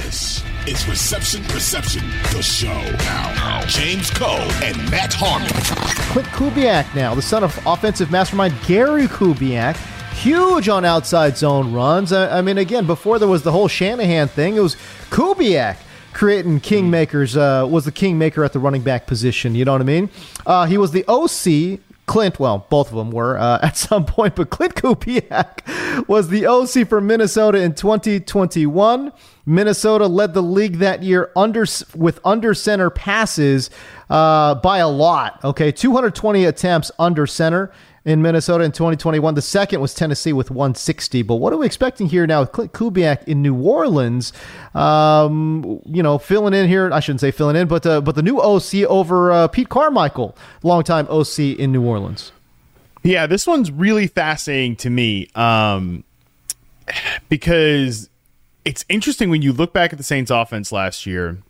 This is Reception Perception, the show. Now, James Koh and Matt Harmon. Clint Kubiak now, the son of offensive mastermind Gary Kubiak. Huge on outside zone runs. I mean, again, before there was the whole Shanahan thing, it was Kubiak creating kingmakers, was the kingmaker at the running back position. You know what I mean? He was the OC. Clint, well, both of them were at some point, but Clint Kubiak was the OC for Minnesota in 2021. Minnesota led the league that year with under center passes by a lot. Okay, 220 attempts under center in Minnesota in 2021. The second was Tennessee with 160. But what are we expecting here now with Clint Kubiak in New Orleans? Filling in here. I shouldn't say filling in, but the new OC over Pete Carmichael, longtime OC in New Orleans. Yeah, this one's really fascinating to me because it's interesting when you look back at the Saints offense last year.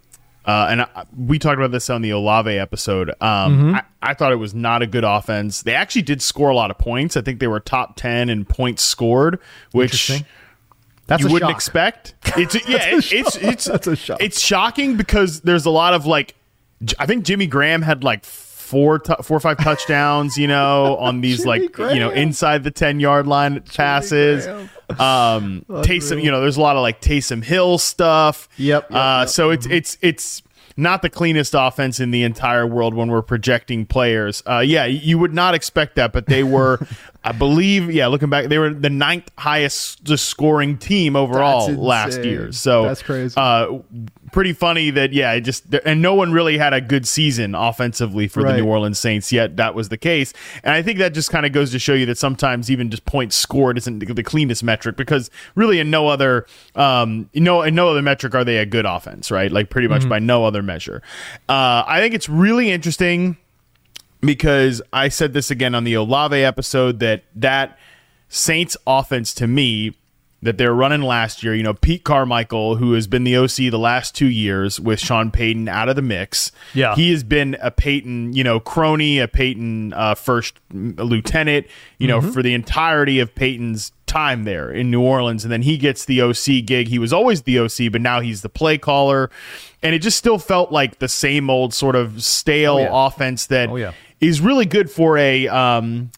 We talked about this on the Olave episode. I thought it was not a good offense. They actually did score a lot of points. I think they were top 10 in points scored, which that's you a wouldn't shock. expect. That's a shock. It's shocking because there's a lot of I think Jimmy Graham had four or five touchdowns, on these inside the 10-yard line passes. Taysom, there's a lot of Taysom Hill stuff. Yep. So it's not the cleanest offense in the entire world when we're projecting players. You would not expect that, but they were, I believe, looking back, they were the 9th highest scoring team overall last year. So that's crazy. Pretty funny that, and no one really had a good season offensively for the New Orleans Saints, yet that was the case. And I think that just kind of goes to show you that sometimes even just points scored isn't the cleanest metric, because really in no other metric are they a good offense, right? Pretty much by no other measure. I think it's really interesting because I said this again on the Olave episode that Saints offense to me that they're running last year, Pete Carmichael, who has been the OC the last 2 years with Sean Payton out of the mix. Yeah. He has been a Payton, crony, a Payton first lieutenant, for the entirety of Payton's time there in New Orleans. And then he gets the OC gig. He was always the OC, but now he's the play caller. And it just still felt like the same old sort of stale offense that is really good for a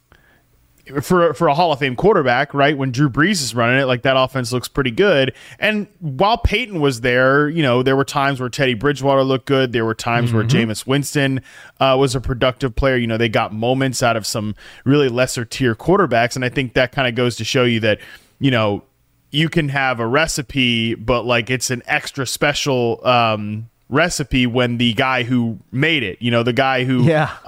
for a Hall of Fame quarterback, right? When Drew Brees is running it, that offense looks pretty good. And while Peyton was there, there were times where Teddy Bridgewater looked good. There were times where Jameis Winston was a productive player. They got moments out of some really lesser tier quarterbacks. And I think that kind of goes to show you that, you can have a recipe, but it's an extra special recipe when the guy who made it, the guy who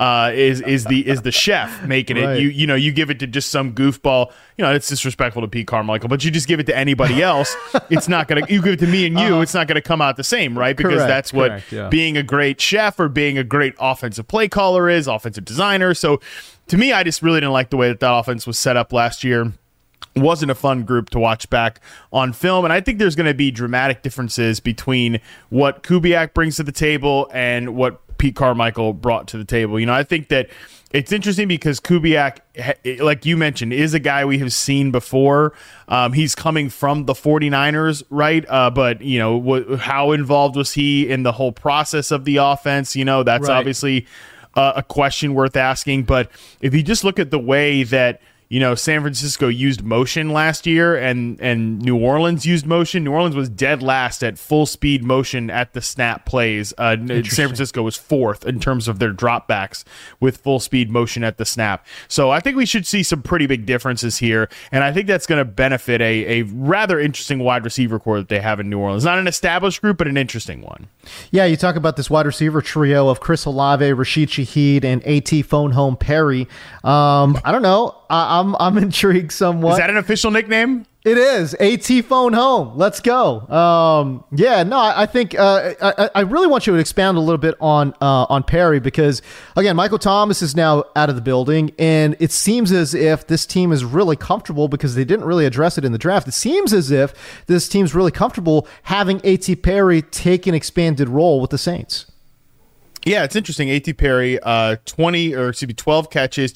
is the chef making it, you give it to just some goofball, it's disrespectful to Pete Carmichael, but you just give it to anybody else, it's not gonna, you give it to me and you, it's not gonna come out the same, right? Because that's what being a great chef or being a great offensive play caller is, offensive designer. So to me, I just really didn't like the way that offense was set up last year. Wasn't a fun group to watch back on film, and I think there's going to be dramatic differences between what Kubiak brings to the table and what Pete Carmichael brought to the table. I think that it's interesting because Kubiak, like you mentioned, is a guy we have seen before. He's coming from the 49ers, right? But, how involved was he in the whole process of the offense? That's obviously a question worth asking. But if you just look at the way that San Francisco used motion last year and New Orleans used motion. New Orleans was dead last at full speed motion at the snap plays. San Francisco was 4th in terms of their dropbacks with full speed motion at the snap. So I think we should see some pretty big differences here. And I think that's going to benefit a rather interesting wide receiver core that they have in New Orleans. Not an established group, but an interesting one. Yeah, you talk about this wide receiver trio of Chris Olave, Rashid Shaheed, and AT Phone Home Perry. I don't know. I'm intrigued somewhat. Is that an official nickname? It is. AT Phone Home. Let's go. I think I really want you to expound a little bit on Perry because, again, Michael Thomas is now out of the building, and it seems as if this team is really comfortable because they didn't really address it in the draft. It seems as if this team's really comfortable having AT Perry take an expanded role with the Saints. Yeah, it's interesting. A.T. Perry, 12 catches,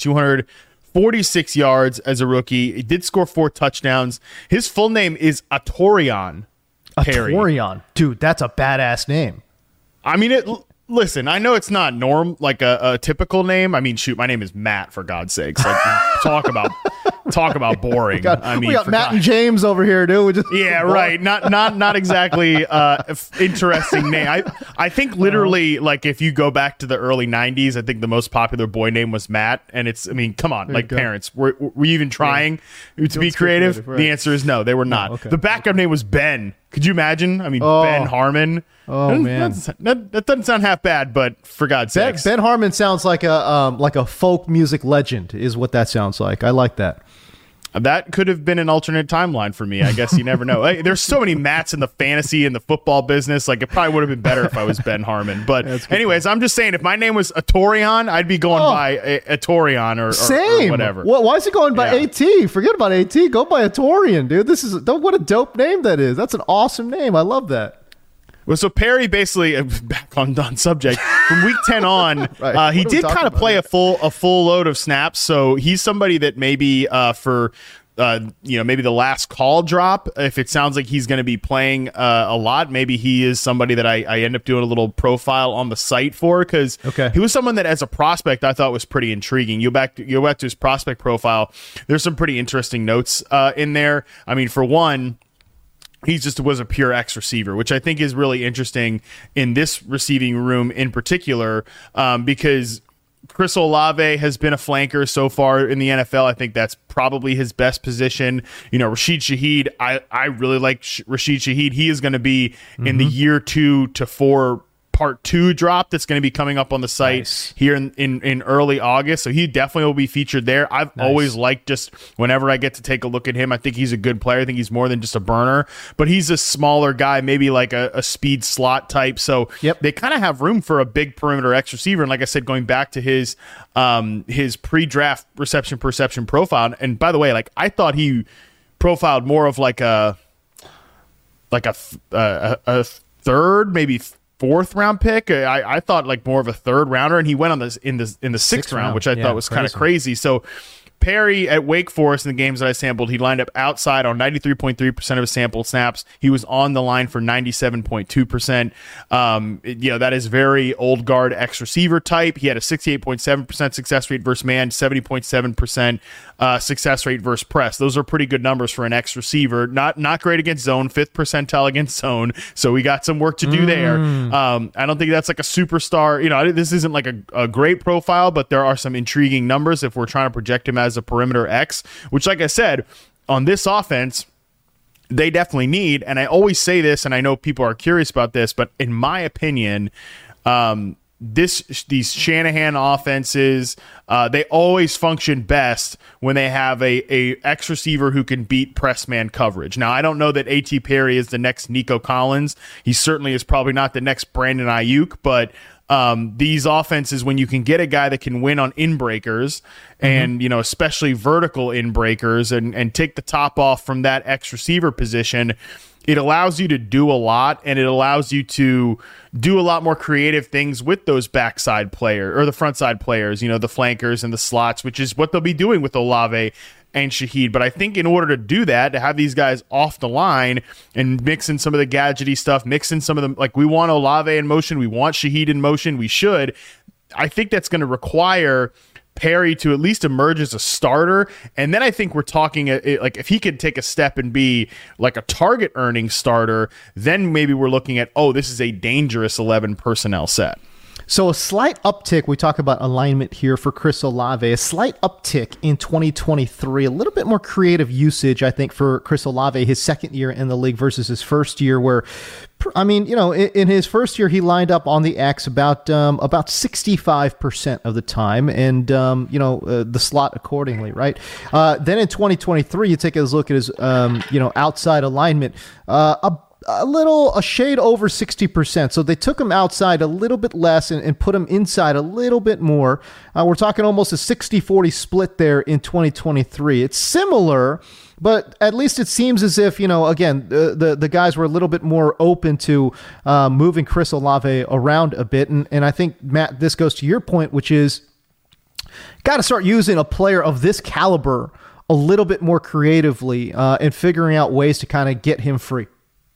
246 yards as a rookie. He did score 4 touchdowns. His full name is Atorian. Perry. Torian. Dude, that's a badass name. I mean, listen, I know it's not like a typical name. I mean, shoot, my name is Matt, for God's sakes. Like, talk about boring. We got Matt and James over here, dude. Right. Not exactly interesting name. I think literally, like, if you go back to the early 90s, I think the most popular boy name was Matt. And come on, like, parents, were you even trying to be creative? Right. The answer is no, they were not. Okay. The backup name was Ben. Could you imagine? I mean, Ben Harmon. Oh, man. That doesn't sound half bad, but for God's sakes. Ben Harmon sounds like a folk music legend is what that sounds like. I like that. That could have been an alternate timeline for me. I guess you never know. Hey, there's so many Matts in the fantasy and the football business. Like, it probably would have been better if I was Ben Harmon. But anyways, I'm just saying, if my name was Atorian, I'd be going by Atorian or whatever. Well, why is it going by AT? Forget about AT. Go by Atorian, dude. What a dope name that is. That's an awesome name. I love that. Well, so Perry basically, back on subject, from week 10 on, right. He did kind of play a full load of snaps. So he's somebody that maybe maybe the last call drop, if it sounds like he's going to be playing a lot, maybe he is somebody that I end up doing a little profile on the site for, because he was someone that as a prospect I thought was pretty intriguing. You go back to his prospect profile, there's some pretty interesting notes in there. I mean, for one, he just was a pure X receiver, which I think is really interesting in this receiving room in particular, because Chris Olave has been a flanker so far in the NFL. I think that's probably his best position. You know, Rashid Shaheed, I really like Rashid Shaheed. He is going to be in the year 2 to 4 part 2 drop that's going to be coming up on the site here in early August. So he definitely will be featured there. I've always liked, just whenever I get to take a look at him, I think he's a good player. I think he's more than just a burner, but he's a smaller guy, maybe like a speed slot type. So they kind of have room for a big perimeter X receiver. And like I said, going back to his pre-draft reception perception profile. And by the way, like, I thought he profiled more of like a third, maybe 4th round pick. I thought like more of a 3rd rounder, and he went on this in the 6th round, which I thought was kind of crazy. So Perry at Wake Forest, in the games that I sampled, he lined up outside on 93.3% of his sample snaps. He was on the line for 97.2%. That is very old guard X receiver type. He had a 68.7% success rate versus man, 70.7% success rate versus press. Those are pretty good numbers for an X receiver. Not great against zone, 5th percentile against zone. So we got some work to do there. I don't think that's like a superstar. You know, this isn't like a great profile, but there are some intriguing numbers if we're trying to project him as a perimeter X, which, like I said, on this offense, they definitely need. And I always say this, and I know people are curious about this, but in my opinion, these Shanahan offenses, they always function best when they have a X receiver who can beat press man coverage. Now, I don't know that A.T. Perry is the next Nico Collins. He certainly is probably not the next Brandon Ayuk, but these offenses, when you can get a guy that can win on in-breakers and, you know, especially vertical in-breakers and take the top off from that X receiver position, it allows you to do a lot, and it allows you to do a lot more creative things with those backside player or the front side players, you know, the flankers and the slots, which is what they'll be doing with Olave and Shaheed. But I think in order to do that, to have these guys off the line and mix in some of the gadgety stuff, mix in some of them, like, we want Olave in motion, we want Shaheed in motion, we should. I think that's going to require Perry to at least emerge as a starter. And then I think we're talking like, if he could take a step and be like a target earning starter, then maybe we're looking at, this is a dangerous 11 personnel set. So a slight uptick, we talk about alignment here for Chris Olave, a slight uptick in 2023, a little bit more creative usage, I think, for Chris Olave, his second year in the league versus his first year, where, I mean, you know, in his first year, he lined up on the X about 65% of the time, and, the slot accordingly, right? Then in 2023, you take a look at his, outside alignment, a shade over 60%. So they took him outside a little bit less and put him inside a little bit more. We're talking almost a 60-40 split there in 2023. It's similar, but at least it seems as if, you know, again, the guys were a little bit more open to moving Chris Olave around a bit. And I think, Matt, this goes to your point, which is got to start using a player of this caliber a little bit more creatively and figuring out ways to kind of get him free.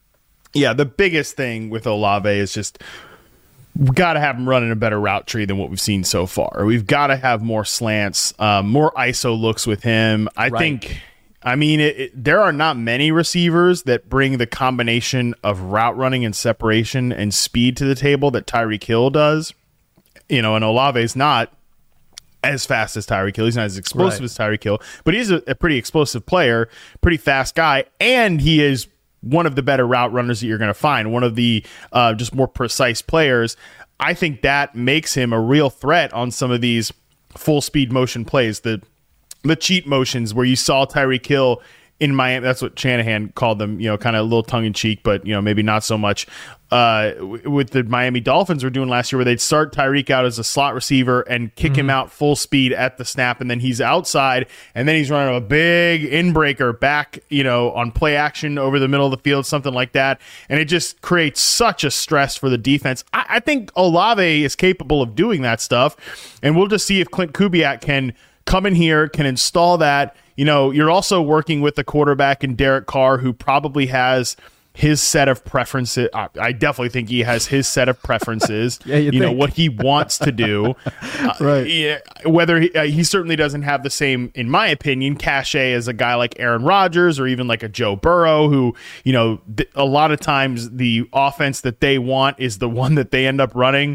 Yeah, the biggest thing with Olave is just we got to have him running a better route tree than what we've seen so far. We've got to have more slants, more ISO looks with him. I think, there are not many receivers that bring the combination of route running and separation and speed to the table that Tyreek Hill does. And Olave's not as fast as Tyreek Hill. He's not as explosive as Tyreek Hill, but he's a pretty explosive player, pretty fast guy, and he is one of the better route runners that you're going to find, one of the just more precise players. I think that makes him a real threat on some of these full speed motion plays, the cheat motions where you saw Tyreek Hill in Miami. That's what Shanahan called them, kind of a little tongue in cheek, but maybe not so much. With the Miami Dolphins were doing last year, where they'd start Tyreek out as a slot receiver and kick him out full speed at the snap, and then he's outside, and then he's running a big in-breaker back, on play action over the middle of the field, something like that, and it just creates such a stress for the defense. I think Olave is capable of doing that stuff, and we'll just see if Klint Kubiak can come in here, can install that. You're also working with the quarterback in Derek Carr, who probably has his set of preferences. I definitely think he has his set of preferences. What he wants to do. Right. Whether he certainly doesn't have the same, in my opinion, cachet as a guy like Aaron Rodgers or even like a Joe Burrow, who, a lot of times the offense that they want is the one that they end up running.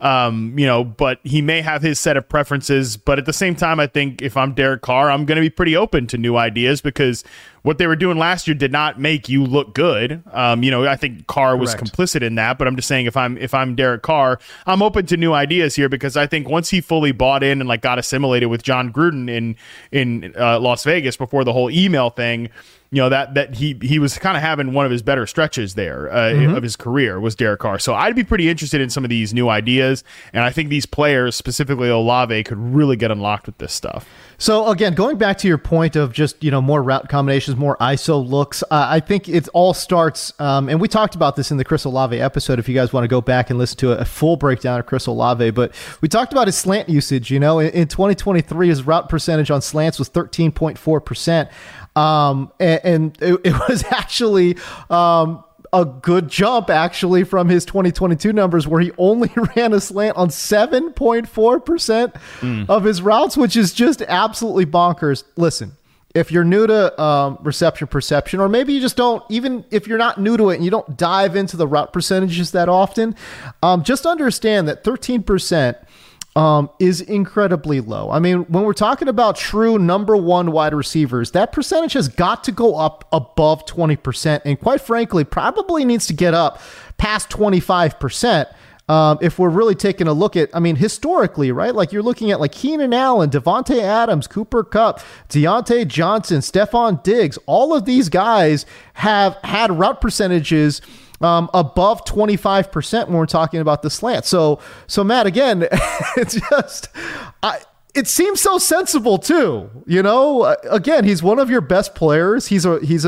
But he may have his set of preferences. But at the same time, I think if I'm Derek Carr, I'm going to be pretty open to new ideas, because what they were doing last year did not make you look good. I think Carr was complicit in that, but I'm just saying if I'm Derek Carr, I'm open to new ideas here, because I think once he fully bought in and got assimilated with John Gruden in Las Vegas before the whole email thing, that he was kind of having one of his better stretches there of his career was Derek Carr. So I'd be pretty interested in some of these new ideas, and I think these players, specifically Olave, could really get unlocked with this stuff. So again, going back to your point of just, more route combinations, more ISO looks, I think it all starts, and we talked about this in the Chris Olave episode, if you guys want to go back and listen to a full breakdown of Chris Olave, but we talked about his slant usage. In 2023, his route percentage on slants was 13.4%. And it was actually a good jump actually from his 2022 numbers, where he only ran a slant on 7.4% of his routes, which is just absolutely bonkers. Listen, if you're new to reception perception, or maybe you just don't, even if you're not new to it and you don't dive into the route percentages that often, just understand that 13% is incredibly low. I mean, when we're talking about true number one wide receivers, that percentage has got to go up above 20%, and quite frankly, probably needs to get up past 25%. If we're really taking a look at, historically, right? Like you're looking at Keenan Allen, Devontae Adams, Cooper Kupp, Deontay Johnson, Stephon Diggs. All of these guys have had route percentages above 25% when we're talking about the slant. So Matt, again, it's just, it seems so sensible too. Again, he's one of your best players. He's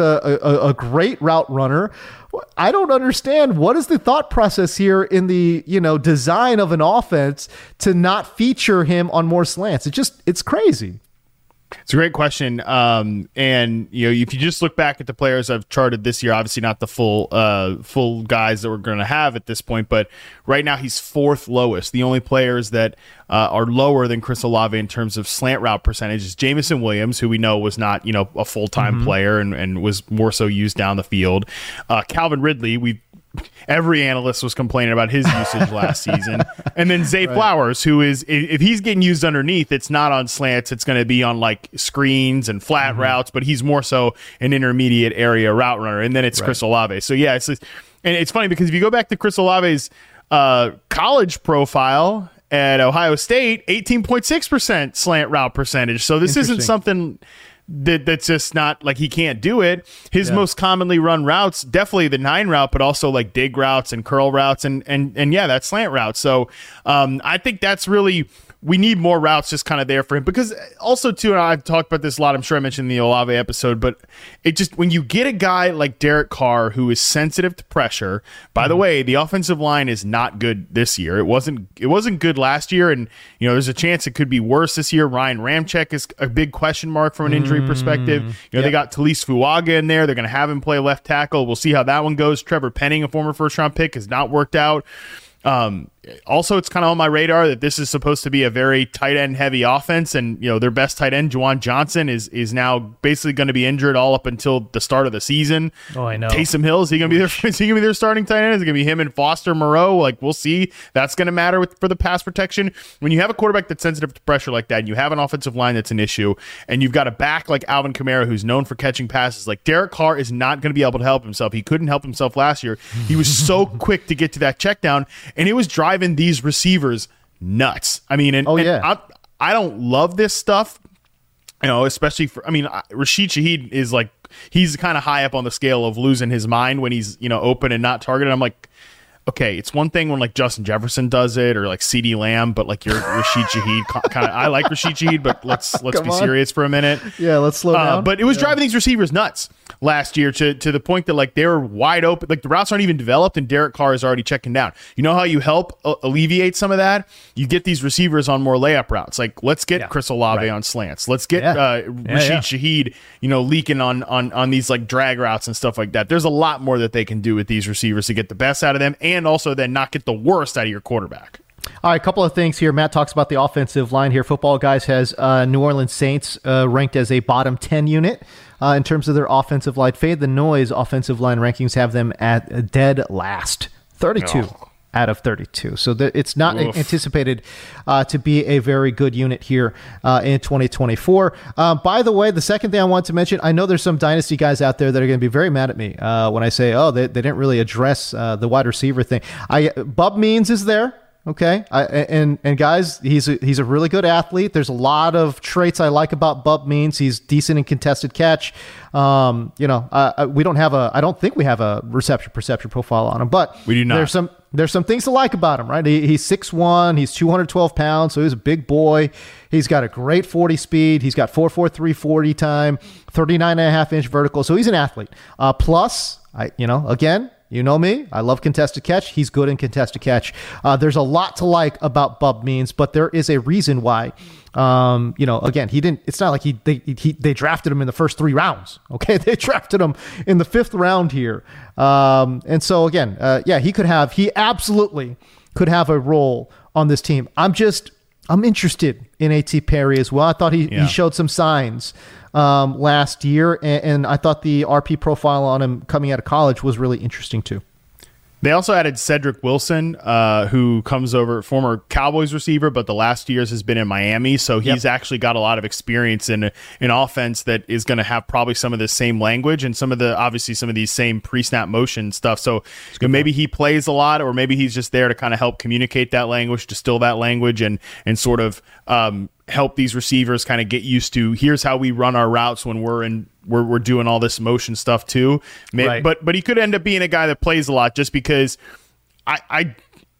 a great route runner. I don't understand, what is the thought process here in the, design of an offense to not feature him on more slants? It's crazy. It's a great question. And if you just look back at the players I've charted this year, obviously not the full guys that we're going to have at this point, but right now he's fourth lowest. The only players that are lower than Chris Olave in terms of slant route percentage is Jameson Williams, who we know was not, a full-time player and was more so used down the field. Calvin Ridley, every analyst was complaining about his usage last season. And then Zay Flowers, who is, if he's getting used underneath, it's not on slants. It's going to be on screens and flat routes, but he's more so an intermediate area route runner. And then it's Chris Olave. So yeah, and it's funny because if you go back to Chris Olave's college profile at Ohio State, 18.6% slant route percentage. So this isn't something that's just not he can't do it. His most commonly run routes, definitely the 9 route, but also dig routes and curl routes and yeah, that slant route. So I think that's really we need more routes just kind of there for him, because also too, and I've talked about this a lot, I'm sure I mentioned in the Olave episode, but it just, when you get a guy like Derek Carr who is sensitive to pressure, by the way, the offensive line is not good this year. It wasn't good last year, and there's a chance it could be worse this year. Ryan Ramczyk is a big question mark from an injury perspective. They got Talise Fuaga in there. They're going to have him play left tackle. We'll see how that one goes. Trevor Penning, a former first round pick, has not worked out. Also, it's kind of on my radar that this is supposed to be a very tight end heavy offense, and their best tight end, Juwan Johnson, is now basically going to be injured all up until the start of the season. Oh, I know. Taysom Hill, is he going to be their starting tight end? Is it going to be him and Foster Moreau? Like, we'll see. That's going to matter for the pass protection. When you have a quarterback that's sensitive to pressure like that, and you have an offensive line that's an issue, and you've got a back like Alvin Kamara who's known for catching passes, like Derek Carr is not going to be able to help himself. He couldn't help himself last year. He was so quick to get to that check down, and it was driving these receivers nuts. I mean, I don't love this stuff, especially for, Rashid Shaheed is like, he's kind of high up on the scale of losing his mind when he's, open and not targeted. I'm like, okay, it's one thing when like Justin Jefferson does it, or like CeeDee Lamb, but like you're Rashid Shaheed kind of, I like Rashid Shaheed, but let's be serious for a minute. Yeah, let's slow down. But it was driving these receivers nuts last year to the point that like they were wide open, like the routes aren't even developed, and Derek Carr is already checking down. You know how you help alleviate some of that? You get these receivers on more layup routes. Like, let's get Chris Olave on slants. Let's get Rashid Shaheed, leaking on these like drag routes and stuff like that. There's a lot more that they can do with these receivers to get the best out of them, and also then not get the worst out of your quarterback. All right, a couple of things here. Matt talks about the offensive line here. Football Guys has New Orleans Saints ranked as a bottom 10 unit in terms of their offensive line. Fade the Noise offensive line rankings have them at dead last, 32 out of 32. So it's not anticipated to be a very good unit here in 2024. By the way, the second thing I want to mention, I know there's some Dynasty guys out there that are going to be very mad at me when I say, they didn't really address the wide receiver thing. Bub Means is there. Okay, and guys, he's a really good athlete. There's a lot of traits I like about Bub Means. He's decent in contested catch. We don't have I don't think we have a reception perception profile on him, but we do not. There's some things to like about him, right? He's 6'1", he's 212 pounds, so he's a big boy. He's got a great 40 speed. He's got 4.43 40 time, 39.5-inch vertical. So he's an athlete. Plus, again. You know me. I love contested catch. He's good in contested catch. There's a lot to like about Bub Means, but there is a reason why. Again, he didn't. It's not like they drafted him in the first 3 rounds. Okay, they drafted him in the 5th round here. And so again, he absolutely could have a role on this team. I'm interested in A.T. Perry as well. I thought he showed some signs last year, and I thought the RP profile on him coming out of college was really interesting too. They also added Cedric Wilson, who comes over, former Cowboys receiver, but the last 2 years has been in Miami. So he's actually got a lot of experience in an offense that is going to have probably some of the same language and some of these same pre-snap motion stuff. So maybe he plays a lot, or maybe he's just there to kind of help communicate that language, distill that language, and sort of help these receivers kind of get used to, here's how we run our routes when we're doing all this motion stuff too. Right. But he could end up being a guy that plays a lot, just because it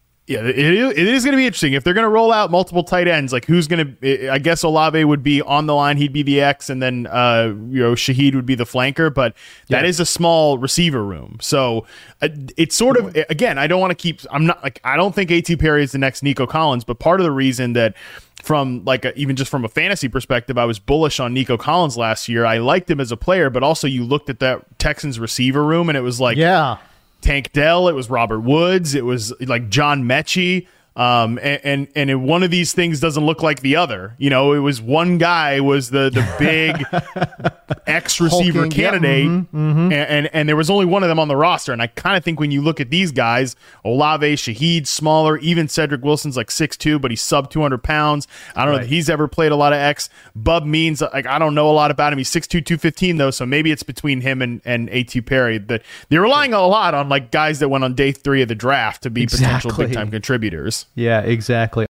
is going to be interesting if they're going to roll out multiple tight ends. Like, who's going to? I guess Olave would be on the line; he'd be the X, and then Shaheed would be the flanker. But that is a small receiver room, so it's sort of, again. I don't want to keep. I don't think A.T. Perry is the next Nico Collins, but part of the reason that, from even just from a fantasy perspective, I was bullish on Nico Collins last year. I liked him as a player, but also you looked at that Texans receiver room, and it was like, Tank Dell, it was Robert Woods, it was like John Mechie, and one of these things doesn't look like the other. It was one guy was the big X receiver candidate, and there was only one of them on the roster. And I kind of think when you look at these guys, Olave, Shaheed, smaller, even Cedric Wilson's like 6'2", but he's sub 200 pounds. I don't know that he's ever played a lot of X. Bub Means, like, I don't know a lot about him. He's 6'2", 215 though, so maybe it's between him and A.T. Perry. But they're relying a lot on like guys that went on day 3 of the draft to be potential big time contributors. Yeah, exactly.